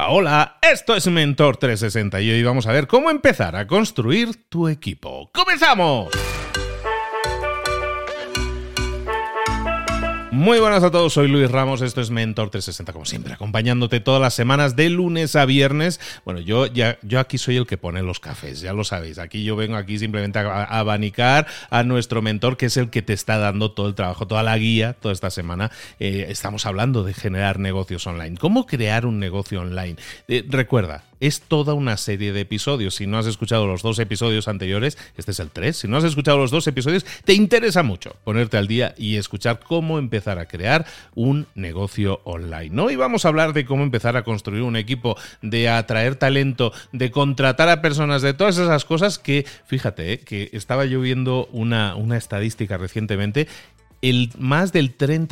Hola, hola, esto es Mentor 360 y hoy vamos a ver cómo empezar a construir tu equipo. ¡Comenzamos! Muy buenas a todos, soy Luis Ramos, esto es Mentor 360 como siempre, acompañándote todas las semanas de lunes a viernes. Bueno, yo aquí soy el que pone los cafés, ya lo sabéis, aquí yo vengo aquí simplemente a abanicar a nuestro mentor, que es el que te está dando todo el trabajo, toda la guía, toda esta semana. Estamos hablando de generar negocios online, cómo crear un negocio online. Recuerda, es toda una serie de episodios. Si no has escuchado los 2 episodios anteriores, este es el 3, si no has escuchado los 2 episodios, te interesa mucho ponerte al día y escuchar cómo empezar a crear un negocio online. Hoy vamos a hablar de cómo empezar a construir un equipo, de atraer talento, de contratar a personas, de todas esas cosas que, fíjate, que estaba yo viendo una estadística recientemente. Más del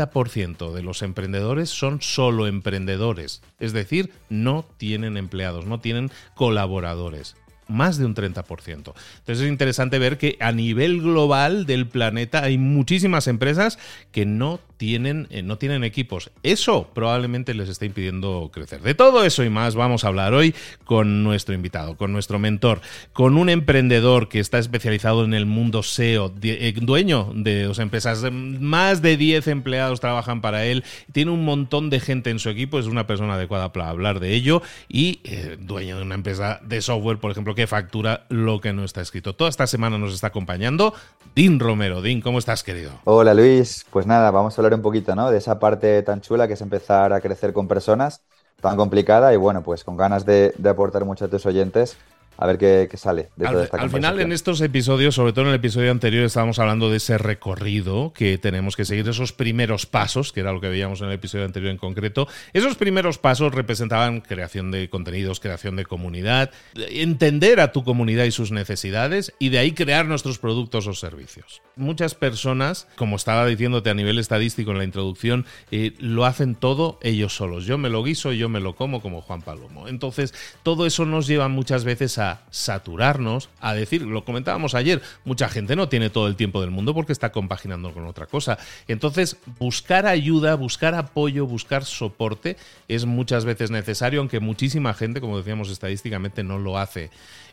30% de los emprendedores son solo emprendedores, es decir, no tienen empleados, no tienen colaboradores. Más de un 30%. Entonces es interesante ver que a nivel global del planeta hay muchísimas empresas que no tienen equipos. Eso probablemente les esté impidiendo crecer. De todo eso y más vamos a hablar hoy con nuestro invitado, con nuestro mentor, con un emprendedor que está especializado en el mundo SEO, dueño de 2 empresas, más de 10 empleados trabajan para él, tiene un montón de gente en su equipo, es una persona adecuada para hablar de ello y dueño de una empresa de software, por ejemplo, que factura lo que no está escrito. Toda esta semana nos está acompañando Dean Romero. Dean, ¿cómo estás, querido? Hola Luis, pues nada, vamos a hablar un poquito, ¿no? De esa parte tan chula que es empezar a crecer con personas, tan complicada y bueno, pues con ganas de aportar mucho a tus oyentes, a ver qué sale de toda esta Al conversación. final, en estos episodios, sobre todo en el episodio anterior, estábamos hablando de ese recorrido que tenemos que seguir, esos primeros pasos, que era lo que veíamos en el episodio anterior en concreto. Esos primeros pasos representaban creación de contenidos, creación de comunidad, entender a tu comunidad y sus necesidades, y de ahí crear nuestros productos o servicios. Muchas personas, como estaba diciéndote a nivel estadístico en la introducción, lo hacen todo ellos solos. Yo me lo guiso, yo me lo como Juan Palomo. Entonces, todo eso nos lleva muchas veces a saturarnos, a decir, lo comentábamos ayer, mucha gente no tiene todo el tiempo del mundo porque está compaginando con otra cosa. Entonces, buscar ayuda, buscar apoyo, buscar soporte es muchas veces necesario, aunque muchísima gente, como decíamos estadísticamente, no lo hace.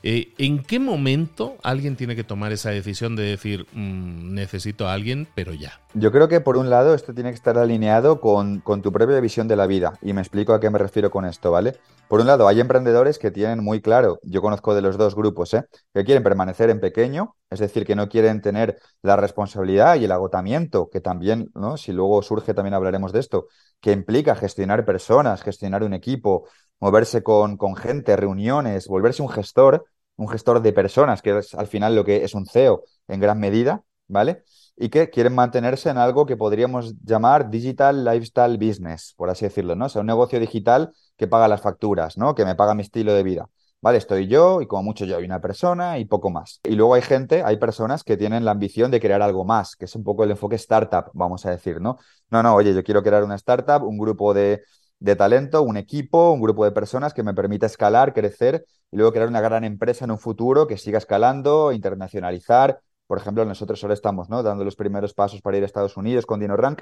¿En qué momento alguien tiene que tomar esa decisión de decir, necesito a alguien, pero ya? Yo creo que por un lado esto tiene que estar alineado con tu propia visión de la vida y me explico a qué me refiero con esto, ¿vale? Por un lado hay emprendedores que tienen muy claro, yo conozco de los 2 grupos, que quieren permanecer en pequeño, es decir, que no quieren tener la responsabilidad y el agotamiento, que también, ¿no? Si luego surge también hablaremos de esto, que implica gestionar personas, gestionar un equipo, moverse con gente, reuniones, volverse un gestor de personas, que es al final lo que es un CEO en gran medida, ¿vale? Y que quieren mantenerse en algo que podríamos llamar digital lifestyle business, por así decirlo, ¿no? O sea, un negocio digital que paga las facturas, ¿no? Que me paga mi estilo de vida. Vale, estoy yo y como mucho yo y una persona y poco más. Y luego hay personas que tienen la ambición de crear algo más, que es un poco el enfoque startup, vamos a decir, ¿no? No, oye, yo quiero crear una startup, un grupo de talento, un equipo, un grupo de personas que me permita escalar, crecer y luego crear una gran empresa en un futuro que siga escalando, internacionalizar. Por ejemplo, nosotros ahora estamos, ¿no? Dando los primeros pasos para ir a Estados Unidos con DinoRank.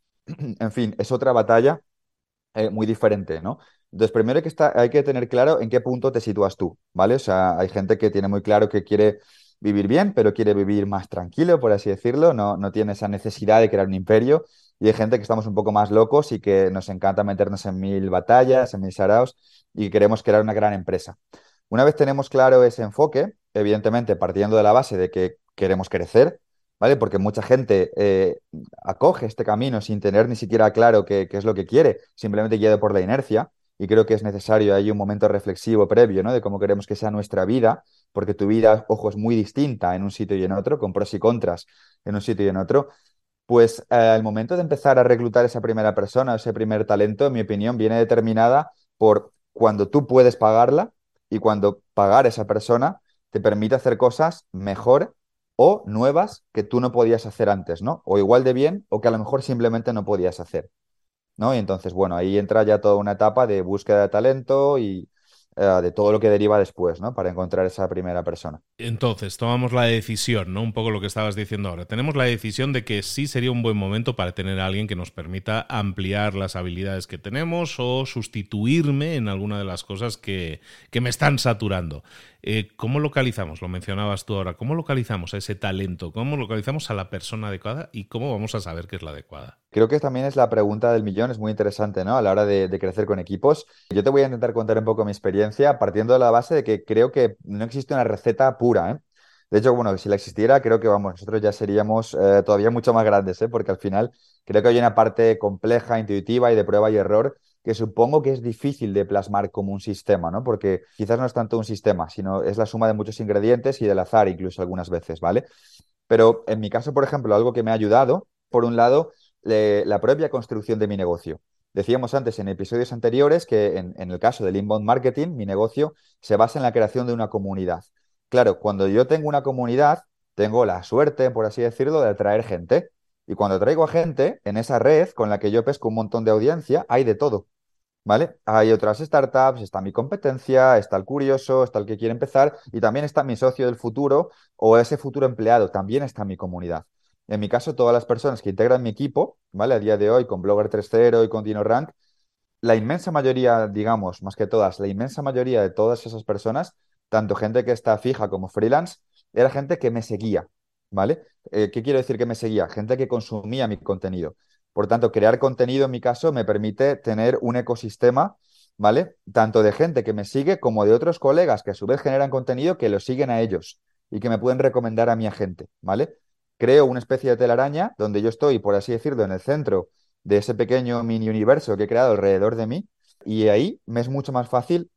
En fin, es otra batalla muy diferente, ¿no? Entonces, primero hay que tener claro en qué punto te sitúas tú, ¿vale? O sea, hay gente que tiene muy claro que quiere vivir bien, pero quiere vivir más tranquilo, por así decirlo, no tiene esa necesidad de crear un imperio. Y hay gente que estamos un poco más locos y que nos encanta meternos en 1000 batallas, en 1000 saraos y queremos crear una gran empresa. Una vez tenemos claro ese enfoque, evidentemente partiendo de la base de que queremos crecer, ¿vale? Porque mucha gente acoge este camino sin tener ni siquiera claro qué es lo que quiere, simplemente guiado por la inercia. Y creo que es necesario ahí un momento reflexivo previo, ¿no? De cómo queremos que sea nuestra vida, porque tu vida, ojo, es muy distinta en un sitio y en otro, con pros y contras en un sitio y en otro. Pues al momento de empezar a reclutar esa primera persona, ese primer talento, en mi opinión, viene determinada por cuando tú puedes pagarla y cuando pagar a esa persona te permite hacer cosas mejor o nuevas que tú no podías hacer antes, ¿no? O igual de bien o que a lo mejor simplemente no podías hacer, ¿no? Y entonces, bueno, ahí entra ya toda una etapa de búsqueda de talento y de todo lo que deriva después, ¿no? Para encontrar esa primera persona. Entonces, tomamos la decisión, ¿no? Un poco lo que estabas diciendo ahora. Tenemos la decisión de que sí sería un buen momento para tener a alguien que nos permita ampliar las habilidades que tenemos o sustituirme en alguna de las cosas que me están saturando. ¿Cómo localizamos? Lo mencionabas tú ahora. ¿Cómo localizamos a ese talento? ¿Cómo localizamos a la persona adecuada? ¿Y cómo vamos a saber que es la adecuada? Creo que también es la pregunta del millón, es muy interesante, ¿no? A la hora de crecer con equipos. Yo te voy a intentar contar un poco mi experiencia partiendo de la base de que creo que no existe una receta pura, ¿eh? De hecho, bueno, si la existiera, creo que, vamos, nosotros ya seríamos todavía mucho más grandes, ¿eh? Porque al final creo que hay una parte compleja, intuitiva y de prueba y error que supongo que es difícil de plasmar como un sistema, ¿no? Porque quizás no es tanto un sistema, sino es la suma de muchos ingredientes y del azar incluso algunas veces, ¿vale? Pero en mi caso, por ejemplo, algo que me ha ayudado, por un lado, la propia construcción de mi negocio. Decíamos antes en episodios anteriores que en el caso del inbound marketing, mi negocio se basa en la creación de una comunidad. Claro, cuando yo tengo una comunidad, tengo la suerte, por así decirlo, de atraer gente. Y cuando traigo a gente en esa red con la que yo pesco un montón de audiencia, hay de todo. ¿Vale? Hay otras startups, está mi competencia, está el curioso, está el que quiere empezar y también está mi socio del futuro o ese futuro empleado, también está mi comunidad. En mi caso, todas las personas que integran mi equipo, ¿vale? A día de hoy con Blogger 3.0 y con DinoRank, la inmensa mayoría, digamos, más que todas, la inmensa mayoría de todas esas personas, tanto gente que está fija como freelance, era gente que me seguía, ¿vale? ¿Qué quiero decir que me seguía? Gente que consumía mi contenido. Por tanto, crear contenido en mi caso me permite tener un ecosistema, ¿vale? Tanto de gente que me sigue como de otros colegas que a su vez generan contenido que los siguen a ellos y que me pueden recomendar a mi agente, ¿vale? Creo una especie de telaraña donde yo estoy, por así decirlo, en el centro de ese pequeño mini universo que he creado alrededor de mí y ahí me es mucho más fácil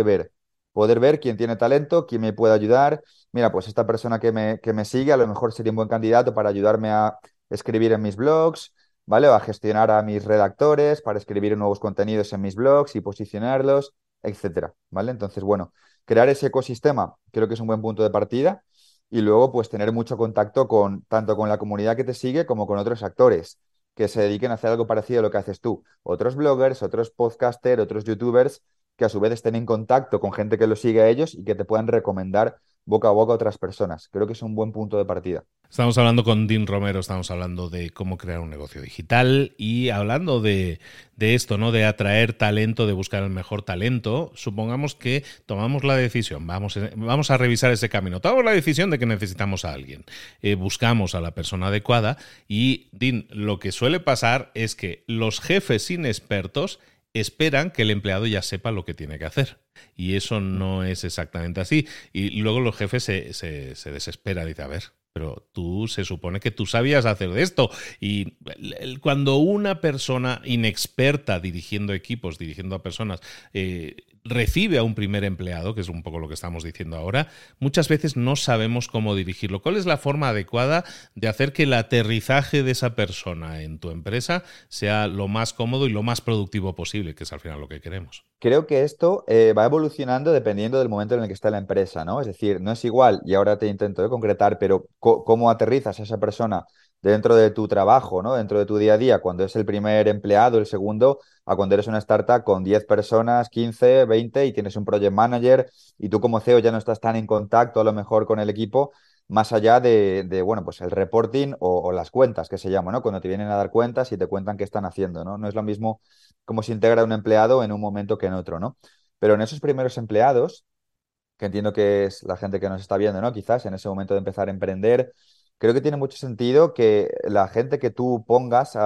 poder ver quién tiene talento, quién me puede ayudar. Mira, pues esta persona que me sigue a lo mejor sería un buen candidato para ayudarme a escribir en mis blogs, ¿vale? O a gestionar a mis redactores para escribir nuevos contenidos en mis blogs y posicionarlos, etcétera, ¿vale? Entonces, bueno, crear ese ecosistema creo que es un buen punto de partida y luego pues tener mucho contacto con tanto con la comunidad que te sigue como con otros actores que se dediquen a hacer algo parecido a lo que haces tú. Otros bloggers, otros podcasters, otros youtubers que a su vez estén en contacto con gente que los sigue a ellos y que te puedan recomendar boca a boca a otras personas. Creo que es un buen punto de partida. Estamos hablando con Dean Romero, estamos hablando de cómo crear un negocio digital y hablando de esto, ¿no? De atraer talento, de buscar el mejor talento. Supongamos que tomamos la decisión, vamos a revisar ese camino. Tomamos la decisión de que necesitamos a alguien. Buscamos a la persona adecuada y, Dean, lo que suele pasar es que los jefes inexpertos esperan que el empleado ya sepa lo que tiene que hacer. Y eso no es exactamente así. Y luego los jefes se desesperan y dicen, a ver, pero tú se supone que tú sabías hacer de esto. Y cuando una persona inexperta dirigiendo equipos, dirigiendo a personas, recibe a un primer empleado, que es un poco lo que estamos diciendo ahora, muchas veces no sabemos cómo dirigirlo. ¿Cuál es la forma adecuada de hacer que el aterrizaje de esa persona en tu empresa sea lo más cómodo y lo más productivo posible, que es al final lo que queremos? Creo que esto va evolucionando dependiendo del momento en el que está la empresa, ¿no? Es decir, no es igual, y ahora te intento concretar, pero cómo aterrizas a esa persona dentro de tu trabajo, ¿no? Dentro de tu día a día, cuando es el primer empleado, el segundo, a cuando eres una startup con 10 personas, 15, 20 y tienes un project manager y tú como CEO ya no estás tan en contacto a lo mejor con el equipo, más allá bueno, pues el reporting o las cuentas que se llama, ¿no? Cuando te vienen a dar cuentas y te cuentan qué están haciendo, ¿no? No es lo mismo cómo se integra un empleado en un momento que en otro, ¿no? Pero en esos primeros empleados, que entiendo que es la gente que nos está viendo, ¿no? Quizás en ese momento de empezar a emprender, creo que tiene mucho sentido que la gente que tú pongas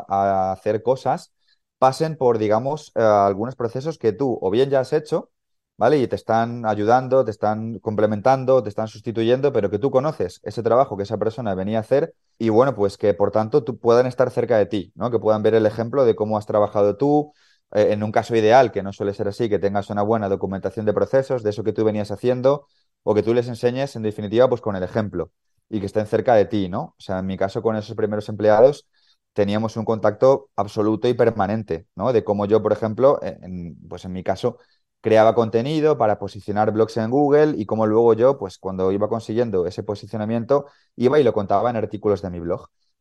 a hacer cosas pasen por, digamos, algunos procesos que tú o bien ya has hecho, ¿vale? Y te están ayudando, te están complementando, te están sustituyendo, pero que tú conoces ese trabajo que esa persona venía a hacer y bueno, pues que por tanto tú puedan estar cerca de ti, ¿no? Que puedan ver el ejemplo de cómo has trabajado tú, en un caso ideal, que no suele ser así, que tengas una buena documentación de procesos, de eso que tú venías haciendo, o que tú les enseñes, en definitiva, pues con el ejemplo y que estén cerca de ti, ¿no? O sea, en mi caso, con esos primeros empleados, teníamos un contacto absoluto y permanente, ¿no? De cómo yo, por ejemplo, pues en mi caso, creaba contenido para posicionar blogs en Google y cómo luego yo, pues cuando iba consiguiendo ese posicionamiento, iba y lo contaba en artículos de mi blog.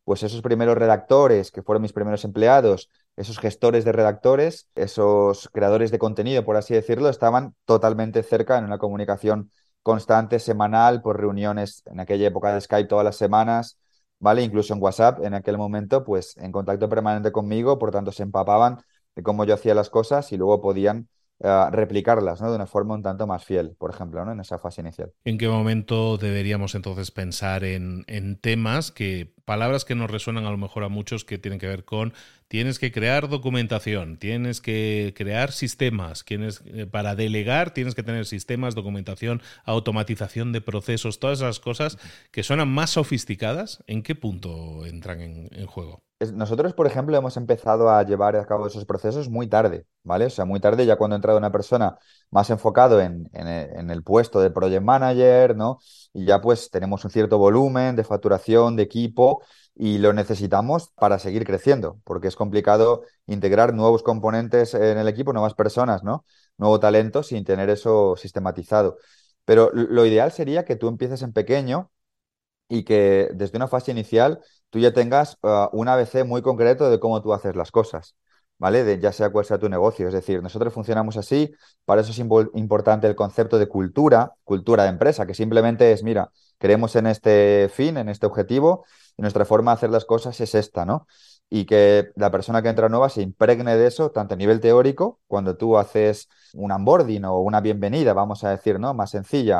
pues esos primeros redactores, que fueron mis primeros empleados, esos gestores de redactores, esos creadores de contenido, por así decirlo, estaban totalmente cerca en una comunicación constante, semanal, por reuniones en aquella época de Skype todas las semanas, ¿vale? Incluso en WhatsApp, en aquel momento, pues en contacto permanente conmigo, por tanto se empapaban de cómo yo hacía las cosas y luego podían replicarlas, ¿no? De una forma un tanto más fiel, por ejemplo, ¿no? En esa fase inicial. ¿En qué momento deberíamos entonces pensar en temas que, palabras que nos resuenan a lo mejor a muchos que tienen que ver con tienes que crear documentación, tienes que crear sistemas, para delegar tienes que tener sistemas, documentación, automatización de procesos, todas esas cosas que suenan más sofisticadas? ¿En qué punto entran en juego? Nosotros, por ejemplo, hemos empezado a llevar a cabo esos procesos muy tarde, ¿vale? O sea, muy tarde ya cuando ha entrado una persona más enfocado en el puesto de project manager, ¿no? Y ya pues tenemos un cierto volumen de facturación, de equipo y lo necesitamos para seguir creciendo, porque es complicado integrar nuevos componentes en el equipo, nuevas personas, ¿no? Nuevo talento sin tener eso sistematizado. Pero lo ideal sería que tú empieces en pequeño y que desde una fase inicial tú ya tengas un ABC muy concreto de cómo tú haces las cosas, ¿vale? De, ya sea cual sea tu negocio. Es decir, nosotros funcionamos así, para eso es importante el concepto de cultura, cultura de empresa, que simplemente es, mira, creemos en este fin, en este objetivo, y nuestra forma de hacer las cosas es esta, ¿no? Y que la persona que entra nueva se impregne de eso, tanto a nivel teórico, cuando tú haces un onboarding o una bienvenida, vamos a decir, ¿no? Más sencilla,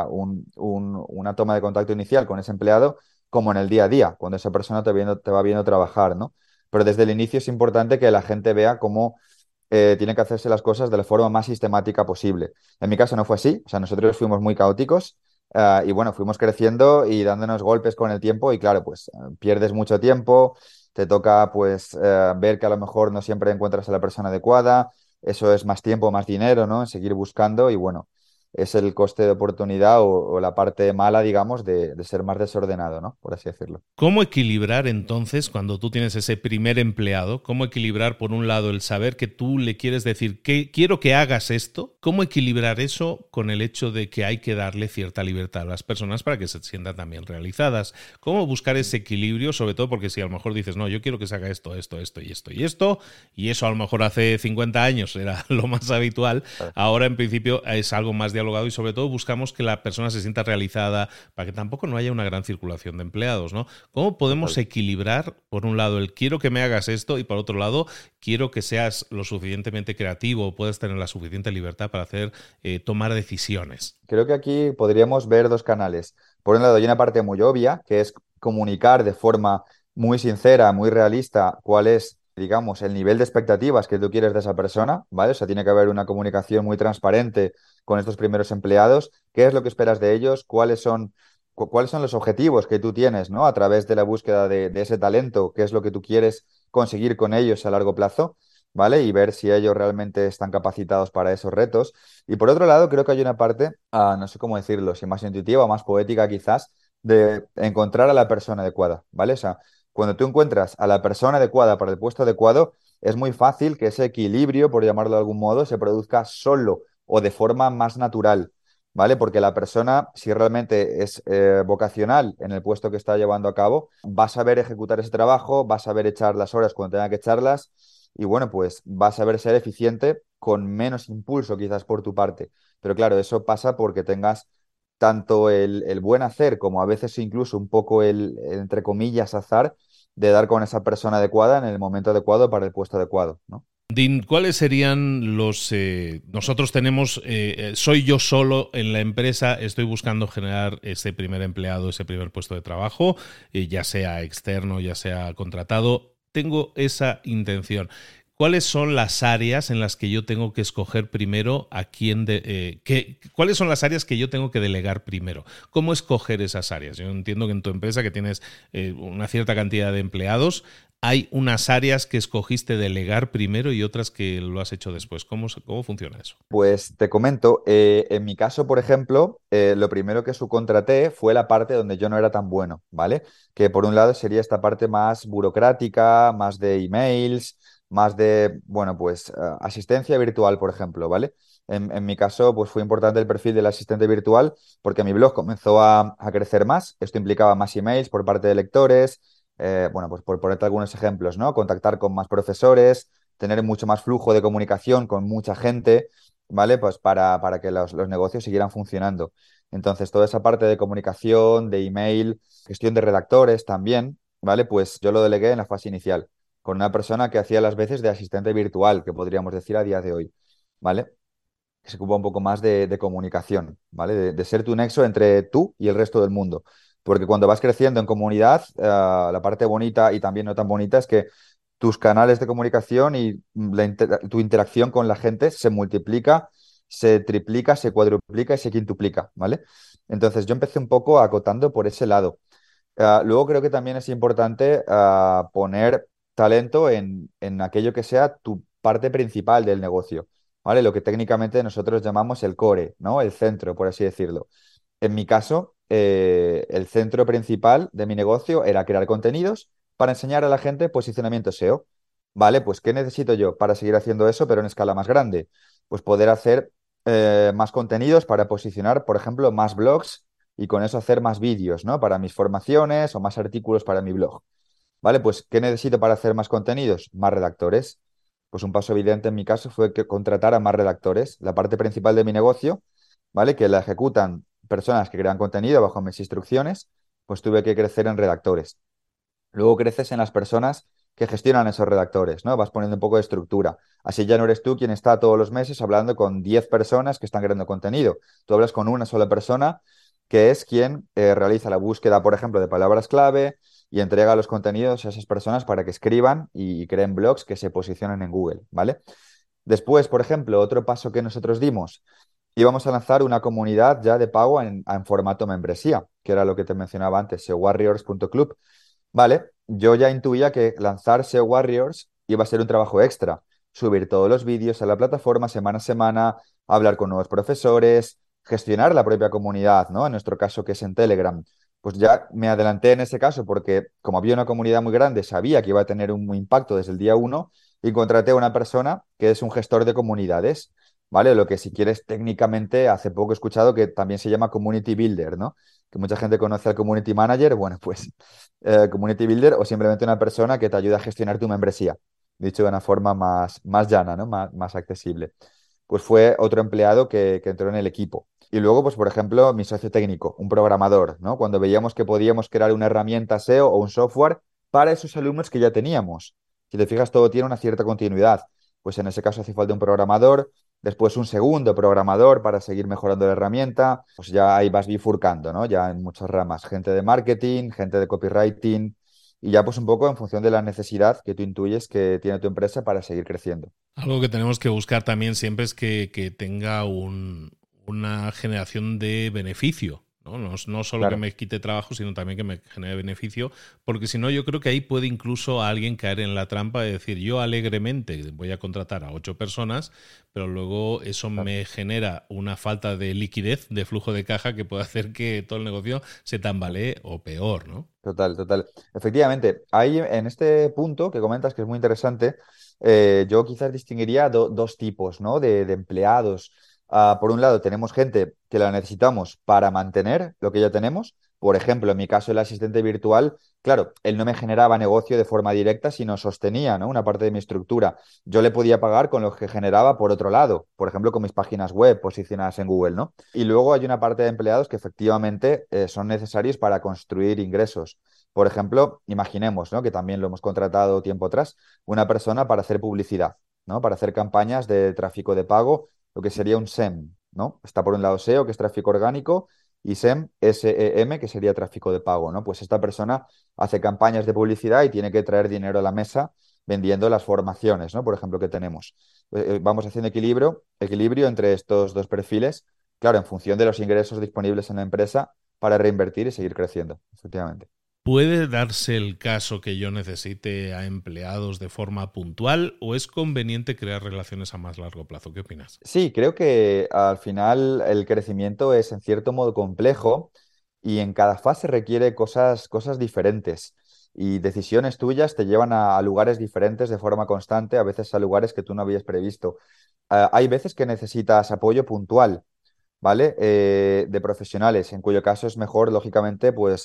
una toma de contacto inicial con ese empleado, como en el día a día, cuando esa persona te va viendo trabajar, ¿no? Pero desde el inicio es importante que la gente vea cómo tiene que hacerse las cosas de la forma más sistemática posible. En mi caso no fue así, o sea, nosotros fuimos muy caóticos y bueno, fuimos creciendo y dándonos golpes con el tiempo y claro, pues pierdes mucho tiempo, te toca pues ver que a lo mejor no siempre encuentras a la persona adecuada, eso es más tiempo, más dinero, ¿no? En seguir buscando y bueno, es el coste de oportunidad o la parte mala, digamos, de ser más desordenado, ¿no? Por así decirlo. ¿Cómo equilibrar entonces cuando tú tienes ese primer empleado? ¿Cómo equilibrar por un lado el saber que tú le quieres decir que quiero que hagas esto? ¿Cómo equilibrar eso con el hecho de que hay que darle cierta libertad a las personas para que se sientan también realizadas? ¿Cómo buscar ese equilibrio? Sobre todo porque si a lo mejor dices, no, yo quiero que se haga esto, esto, esto y esto y esto, y eso a lo mejor hace 50 años era lo más habitual, ahora en principio es algo más dialogado y sobre todo buscamos que la persona se sienta realizada para que tampoco no haya una gran circulación de empleados, ¿no? ¿Cómo podemos Total. equilibrar, por un lado, el quiero que me hagas esto y por otro lado, quiero que seas lo suficientemente creativo o puedas tener la suficiente libertad para tomar decisiones? Creo que aquí podríamos ver dos canales. Por un lado, hay una parte muy obvia, que es comunicar de forma muy sincera, muy realista, cuál es, digamos, el nivel de expectativas que tú quieres de esa persona, ¿vale? O sea, tiene que haber una comunicación muy transparente con estos primeros empleados. ¿Qué es lo que esperas de ellos? ¿Cuáles son los objetivos que tú tienes, ¿no? A través de la búsqueda de ese talento, qué es lo que tú quieres conseguir con ellos a largo plazo, ¿vale? Y ver si ellos realmente están capacitados para esos retos. Y por otro lado, creo que hay una parte, no sé cómo decirlo, si más intuitiva o más poética quizás, de encontrar a la persona adecuada, ¿vale? O sea, cuando tú encuentras a la persona adecuada para el puesto adecuado, es muy fácil que ese equilibrio, por llamarlo de algún modo, se produzca solo o de forma más natural, ¿vale? Porque la persona, si realmente es vocacional en el puesto que está llevando a cabo, va a saber ejecutar ese trabajo, va a saber echar las horas cuando tenga que echarlas y bueno, pues va a saber ser eficiente con menos impulso quizás por tu parte. Pero claro, eso pasa porque tengas tanto el buen hacer como a veces incluso un poco entre comillas, azar de dar con esa persona adecuada en el momento adecuado para el puesto adecuado, ¿no? Dean, ¿cuáles serían los... nosotros tenemos, soy yo solo en la empresa, estoy buscando generar ese primer empleado, ese primer puesto de trabajo, ya sea externo, ya sea contratado, tengo esa intención. ¿Cuáles son las áreas en las que yo tengo que escoger primero a quién cuáles son las áreas que yo tengo que delegar primero? ¿Cómo escoger esas áreas? Yo entiendo que en tu empresa, que tienes una cierta cantidad de empleados, hay unas áreas que escogiste delegar primero y otras que lo has hecho después. ¿Cómo funciona eso? Pues te comento, en mi caso, por ejemplo, lo primero que subcontraté fue la parte donde yo no era tan bueno, ¿vale? Que por un lado sería esta parte más burocrática, más de emails, más de, bueno, pues asistencia virtual, por ejemplo, ¿vale? En mi caso, pues fue importante el perfil del asistente virtual porque mi blog comenzó a crecer más. Esto implicaba más emails por parte de lectores, bueno, pues por ponerte algunos ejemplos, ¿no? Contactar con más profesores, tener mucho más flujo de comunicación con mucha gente, ¿vale? Pues para que los negocios siguieran funcionando. Entonces, toda esa parte de comunicación, de email, gestión de redactores también, ¿vale? Pues yo lo delegué en la fase inicial, con una persona que hacía las veces de asistente virtual, que podríamos decir a día de hoy, ¿vale? Que se ocupa un poco más de comunicación, ¿vale? De ser tu nexo entre tú y el resto del mundo. Porque cuando vas creciendo en comunidad, la parte bonita y también no tan bonita es que tus canales de comunicación y tu interacción con la gente se multiplica, se triplica, se cuadruplica y se quintuplica, ¿vale? Entonces yo empecé un poco acotando por ese lado. Luego creo que también es importante poner talento en aquello que sea tu parte principal del negocio, ¿vale? Lo que técnicamente nosotros llamamos el core, ¿no? El centro, por así decirlo. En mi caso, el centro principal de mi negocio era crear contenidos para enseñar a la gente posicionamiento SEO. ¿Vale? Pues ¿qué necesito yo para seguir haciendo eso, pero en escala más grande? Pues poder hacer más contenidos para posicionar, por ejemplo, más blogs y con eso hacer más vídeos, ¿no? Para mis formaciones o más artículos para mi blog. ¿Vale? Pues ¿qué necesito para hacer más contenidos? Más redactores. Pues un paso evidente en mi caso fue que contratar a más redactores. La parte principal de mi negocio, ¿vale? Que la ejecutan personas que crean contenido bajo mis instrucciones, pues tuve que crecer en redactores. Luego creces en las personas que gestionan esos redactores, ¿no? Vas poniendo un poco de estructura. Así ya no eres tú quien está todos los meses hablando con 10 personas que están creando contenido. Tú hablas con una sola persona que es quien realiza la búsqueda, por ejemplo, de palabras clave y entrega los contenidos a esas personas para que escriban y creen blogs que se posicionen en Google, ¿vale? Después, por ejemplo, otro paso que nosotros dimos, íbamos a lanzar una comunidad ya de pago en formato membresía, que era lo que te mencionaba antes, seowarriors.club. Vale, yo ya intuía que lanzar SEO Warriors iba a ser un trabajo extra. Subir todos los vídeos a la plataforma semana a semana, hablar con nuevos profesores, gestionar la propia comunidad, ¿no? En nuestro caso, que es en Telegram. Pues ya me adelanté en ese caso porque como había una comunidad muy grande, sabía que iba a tener un impacto desde el día uno y contraté a una persona que es un gestor de comunidades, ¿vale? Lo que si quieres técnicamente, hace poco he escuchado que también se llama Community Builder, ¿no? Que mucha gente conoce al Community Manager, bueno, pues community builder o simplemente una persona que te ayuda a gestionar tu membresía, dicho de una forma más llana, ¿no? Más accesible. Pues fue otro empleado que entró en el equipo. Y luego, pues por ejemplo, mi socio técnico, un programador, ¿no? Cuando veíamos que podíamos crear una herramienta SEO o un software para esos alumnos que ya teníamos. Si te fijas, todo tiene una cierta continuidad. Pues en ese caso hace falta un programador, después un segundo programador para seguir mejorando la herramienta, pues ya ahí vas bifurcando, ¿no? Ya en muchas ramas, gente de marketing, gente de copywriting y ya pues un poco en función de la necesidad que tú intuyes que tiene tu empresa para seguir creciendo. Algo que tenemos que buscar también siempre es que tenga una generación de beneficio. ¿No? No solo que Claro. me quite trabajo, sino también que me genere beneficio, porque si no yo creo que ahí puede incluso alguien caer en la trampa de decir yo alegremente voy a contratar a 8 personas, pero luego eso Claro. me genera una falta de liquidez, de flujo de caja que puede hacer que todo el negocio se tambalee o peor, ¿no? Total, total. Efectivamente, ahí en este punto que comentas que es muy interesante, yo quizás distinguiría dos tipos, ¿no? de empleados. Por un lado, tenemos gente que la necesitamos para mantener lo que ya tenemos. Por ejemplo, en mi caso, el asistente virtual, claro, él no me generaba negocio de forma directa, sino sostenía, ¿no? Una parte de mi estructura. Yo le podía pagar con lo que generaba por otro lado, por ejemplo, con mis páginas web posicionadas en Google, ¿no? Y luego hay una parte de empleados que efectivamente son necesarios para construir ingresos. Por ejemplo, imaginemos, ¿no? Que también lo hemos contratado tiempo atrás, una persona para hacer publicidad, ¿no? Para hacer campañas de tráfico de pago, lo que sería un SEM, ¿no? Está por un lado SEO, que es tráfico orgánico, y SEM, SEM, que sería tráfico de pago, ¿no? Pues esta persona hace campañas de publicidad y tiene que traer dinero a la mesa vendiendo las formaciones, ¿no? Por ejemplo, que tenemos. Vamos haciendo equilibrio entre estos dos perfiles, claro, en función de los ingresos disponibles en la empresa para reinvertir y seguir creciendo, efectivamente. ¿Puede darse el caso que yo necesite a empleados de forma puntual o es conveniente crear relaciones a más largo plazo? ¿Qué opinas? Sí, creo que al final el crecimiento es en cierto modo complejo y en cada fase requiere cosas diferentes y decisiones tuyas te llevan a lugares diferentes de forma constante, a veces a lugares que tú no habías previsto. Hay veces que necesitas apoyo puntual, ¿vale? De profesionales, en cuyo caso es mejor, lógicamente, pues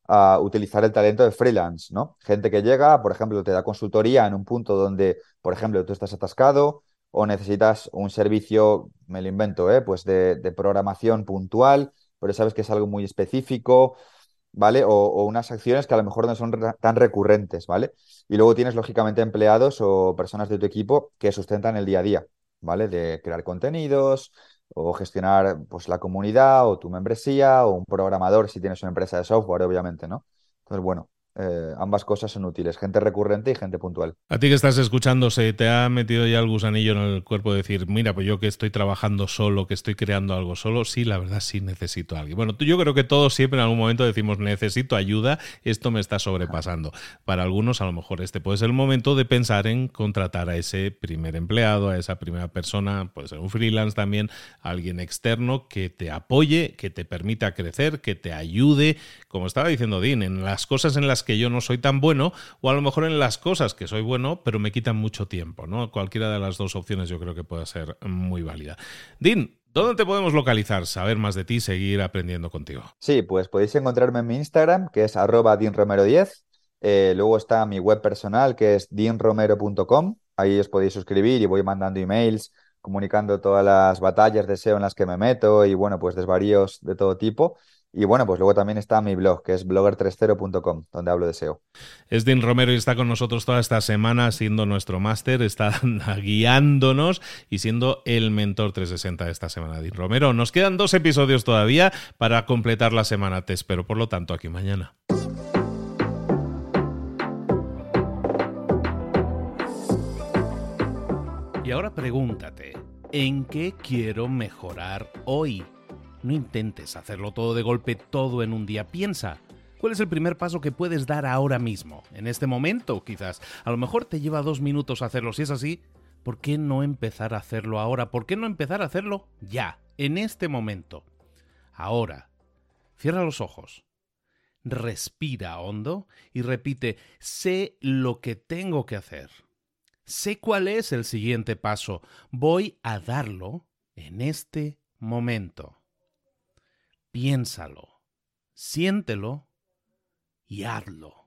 a utilizar el talento de freelance, ¿no? Gente que llega, por ejemplo, te da consultoría en un punto donde, por ejemplo, tú estás atascado o necesitas un servicio, me lo invento, pues de programación puntual, pero sabes que es algo muy específico, ¿vale? O unas acciones que a lo mejor no son tan recurrentes, ¿vale? Y luego tienes, lógicamente, empleados o personas de tu equipo que sustentan el día a día, ¿vale? De crear contenidos o gestionar, pues, la comunidad o tu membresía o un programador si tienes una empresa de software, obviamente, ¿no? Entonces, bueno, ambas cosas son útiles, gente recurrente y gente puntual. A ti que estás escuchando, ¿se te ha metido ya el gusanillo en el cuerpo de decir, mira, pues yo que estoy trabajando solo, que estoy creando algo solo? Sí, la verdad sí necesito a alguien. Bueno, yo creo que todos siempre en algún momento decimos, necesito ayuda, esto me está sobrepasando. Para algunos a lo mejor este puede ser el momento de pensar en contratar a ese primer empleado, a esa primera persona, puede ser un freelance también, alguien externo que te apoye, que te permita crecer, que te ayude, como estaba diciendo Dean, en las cosas en las que yo no soy tan bueno, o a lo mejor en las cosas que soy bueno, pero me quitan mucho tiempo, ¿no? Cualquiera de las dos opciones yo creo que puede ser muy válida. Dean, ¿dónde te podemos localizar? Saber más de ti, seguir aprendiendo contigo. Sí, pues podéis encontrarme en mi Instagram, que es @dinromero10. Luego está mi web personal, que es dinromero.com. Ahí os podéis suscribir y voy mandando emails, comunicando todas las batallas de SEO en las que me meto y, bueno, pues desvaríos de todo tipo. Y, bueno, pues luego también está mi blog, que es blogger30.com, donde hablo de SEO. Es Dean Romero y está con nosotros toda esta semana siendo nuestro máster, está guiándonos y siendo el mentor 360 de esta semana. Dean Romero, nos quedan 2 episodios todavía para completar la semana. Te espero, por lo tanto, aquí mañana. Y ahora pregúntate, ¿en qué quiero mejorar hoy? No intentes hacerlo todo de golpe, todo en un día. Piensa, ¿cuál es el primer paso que puedes dar ahora mismo? En este momento, quizás. A lo mejor te lleva 2 minutos hacerlo. Si es así, ¿por qué no empezar a hacerlo ahora? ¿Por qué no empezar a hacerlo ya, en este momento? Ahora, cierra los ojos, respira hondo y repite, sé lo que tengo que hacer. Sé cuál es el siguiente paso. Voy a darlo en este momento. Piénsalo, siéntelo y hazlo.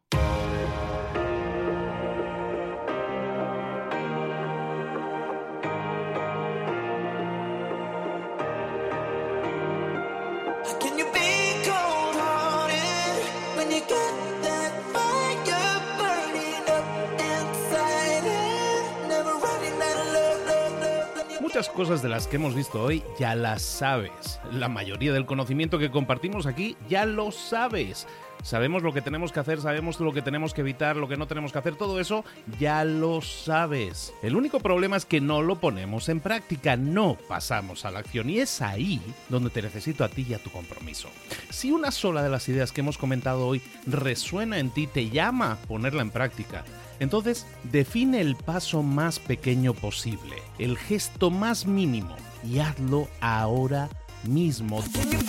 Muchas cosas de las que hemos visto hoy ya las sabes. La mayoría del conocimiento que compartimos aquí ya lo sabes. Sabemos lo que tenemos que hacer, sabemos lo que tenemos que evitar, lo que no tenemos que hacer, todo eso ya lo sabes. El único problema es que no lo ponemos en práctica, no pasamos a la acción y es ahí donde te necesito a ti y a tu compromiso. Si una sola de las ideas que hemos comentado hoy resuena en ti, te llama a ponerla en práctica, entonces define el paso más pequeño posible, el gesto más mínimo y hazlo ahora mismo.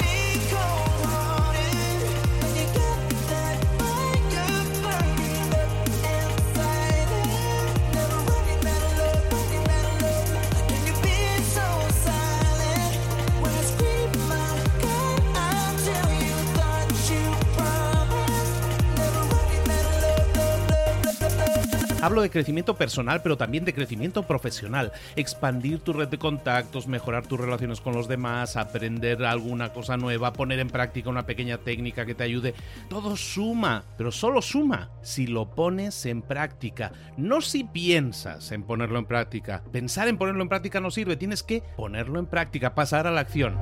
Hablo de crecimiento personal, pero también de crecimiento profesional. Expandir tu red de contactos, mejorar tus relaciones con los demás, aprender alguna cosa nueva, poner en práctica una pequeña técnica que te ayude. Todo suma, pero solo suma si lo pones en práctica. No si piensas en ponerlo en práctica. Pensar en ponerlo en práctica no sirve. Tienes que ponerlo en práctica, pasar a la acción.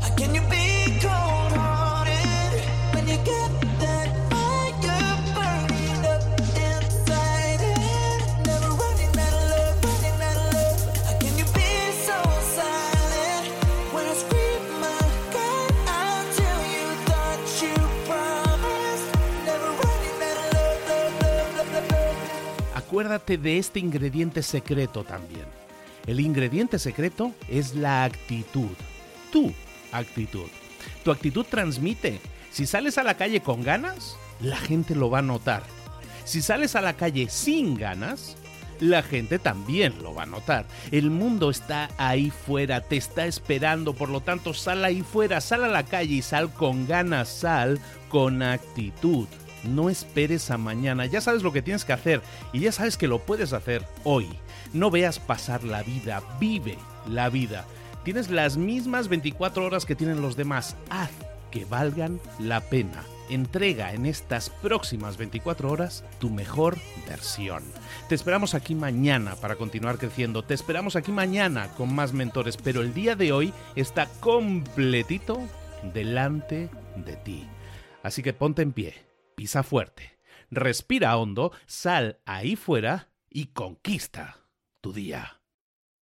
Acuérdate de este ingrediente secreto también. El ingrediente secreto es la actitud. Tu actitud. Tu actitud transmite. Si sales a la calle con ganas, la gente lo va a notar. Si sales a la calle sin ganas, la gente también lo va a notar. El mundo está ahí fuera, te está esperando, por lo tanto sal ahí fuera, sal a la calle y sal con ganas, sal con actitud. No esperes a mañana, ya sabes lo que tienes que hacer y ya sabes que lo puedes hacer hoy. No veas pasar la vida, vive la vida. Tienes las mismas 24 horas que tienen los demás, haz que valgan la pena. Entrega en estas próximas 24 horas tu mejor versión. Te esperamos aquí mañana para continuar creciendo. Te esperamos aquí mañana con más mentores, pero el día de hoy está completito delante de ti. Así que ponte en pie, pisa fuerte, respira hondo, sal ahí fuera y conquista tu día.